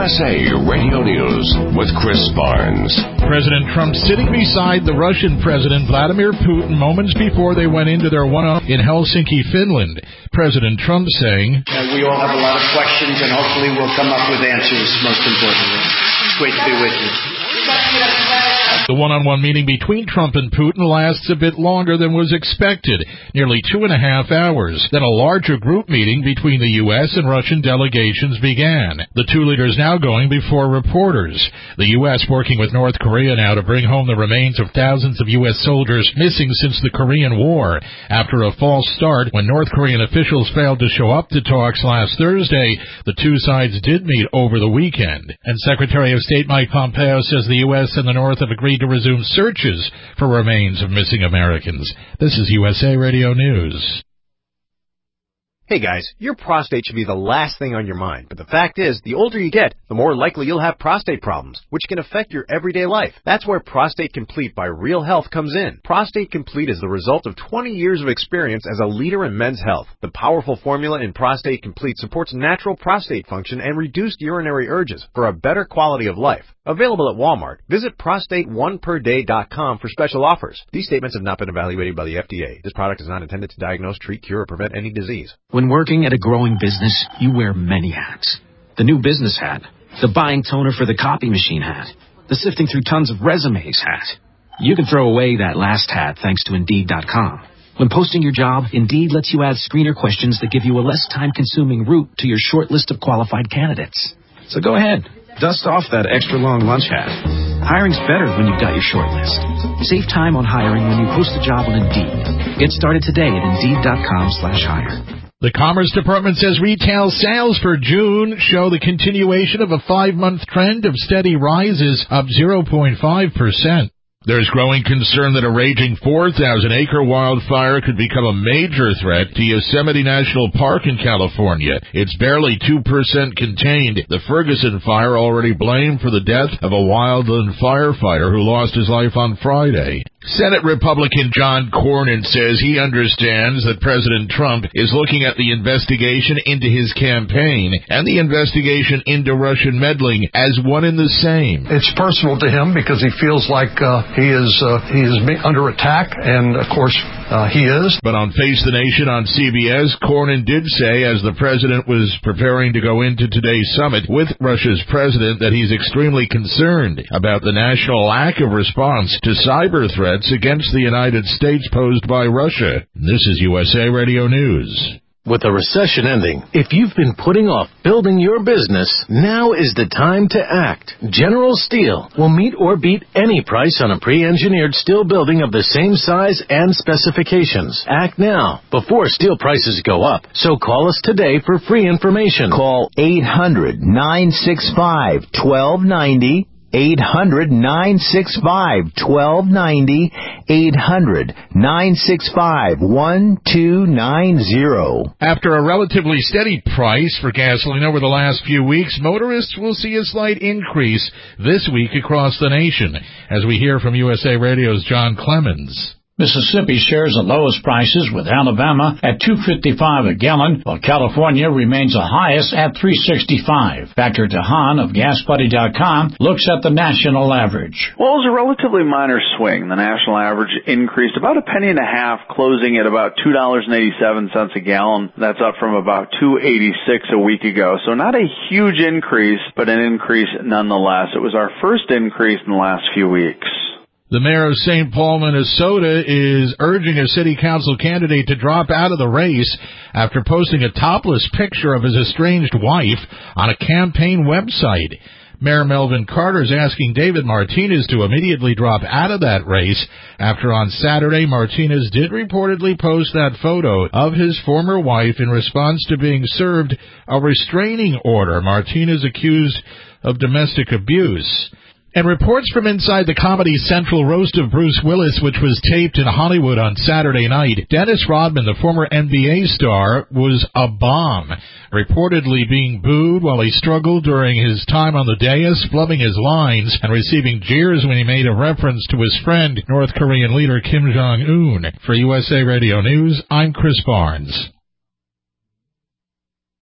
USA Radio News with Chris Barnes. President Trump sitting beside the Russian President Vladimir Putin moments before they went into their one-up in Helsinki, Finland. President Trump saying, we all have a lot of questions, and hopefully we'll come up with answers, most importantly. It's great to be with you. The one-on-one meeting between Trump and Putin lasts a bit longer than was expected, nearly 2.5 hours. Then a larger group meeting between the U.S. and Russian delegations began. The two leaders now going before reporters. The U.S. working with North Korea now to bring home the remains of thousands of U.S. soldiers missing since the Korean War. After a false start, when North Korean officials failed to show up to talks last Thursday, the two sides did meet over the weekend. And Secretary of State Mike Pompeo says the U.S. and the North have agreed to resume searches for remains of missing Americans. This is USA Radio News. Hey guys, your prostate should be the last thing on your mind, but the fact is, the older you get, the more likely you'll have prostate problems, which can affect your everyday life. That's where Prostate Complete by Real Health comes in. Prostate Complete is the result of 20 years of experience as a leader in men's health. The powerful formula in Prostate Complete supports natural prostate function and reduced urinary urges for a better quality of life. Available at Walmart. Visit prostate1perday.com for special offers. These statements have not been evaluated by the FDA. This product is not intended to diagnose, treat, cure, or prevent any disease. When working at a growing business, you wear many hats. The new business hat, the buying toner for the copy machine hat, the sifting through tons of resumes hat. You can throw away that last hat thanks to Indeed.com. When posting your job, Indeed lets you add screener questions that give you a less time-consuming route to your short list of qualified candidates. So go ahead. Dust off that extra long lunch hat. Hiring's better when you've got your short list. Save time on hiring when you post a job on Indeed. Get started today at Indeed.com/hire. The Commerce Department says retail sales for June show the continuation of a 5-month trend of steady rises, up 0.5%. There's growing concern that a raging 4,000-acre wildfire could become a major threat to Yosemite National Park in California. It's barely 2% contained. The Ferguson fire already blamed for the death of a wildland firefighter who lost his life on Friday. Senate Republican John Cornyn says he understands that President Trump is looking at the investigation into his campaign and the investigation into Russian meddling as one and the same. It's personal to him because he feels like he is under attack, and of course he is. But on Face the Nation on CBS, Cornyn did say as the president was preparing to go into today's summit with Russia's president that he's extremely concerned about the national lack of response to cyber threats against the United States posed by Russia. This is USA Radio News. With the recession ending, if you've been putting off building your business, now is the time to act. General Steel will meet or beat any price on a pre-engineered steel building of the same size and specifications. Act now, before steel prices go up. So call us today for free information. Call 800-965-1290. 800-965-1290, 800-965-1290. After a relatively steady price for gasoline over the last few weeks, motorists will see a slight increase this week across the nation, as we hear from USA Radio's John Clemens. Mississippi shares the lowest prices with Alabama at $2.55 a gallon, while California remains the highest at $3.65. Dr. DeHaan of GasBuddy.com looks at the national average. Well, it was a relatively minor swing. The national average increased about a penny and a half, closing at about $2.87 a gallon. That's up from about $2.86 a week ago. So not a huge increase, but an increase nonetheless. It was our first increase in the last few weeks. The mayor of St. Paul, Minnesota, is urging a city council candidate to drop out of the race after posting a topless picture of his estranged wife on a campaign website. Mayor Melvin Carter is asking David Martinez to immediately drop out of that race after on Saturday Martinez did reportedly post that photo of his former wife in response to being served a restraining order. Martinez accused of domestic abuse. And reports from inside the Comedy Central roast of Bruce Willis, which was taped in Hollywood on Saturday night, Dennis Rodman, the former NBA star, was a bomb, reportedly being booed while he struggled during his time on the dais, flubbing his lines and receiving jeers when he made a reference to his friend, North Korean leader Kim Jong-un. For USA Radio News, I'm Chris Barnes.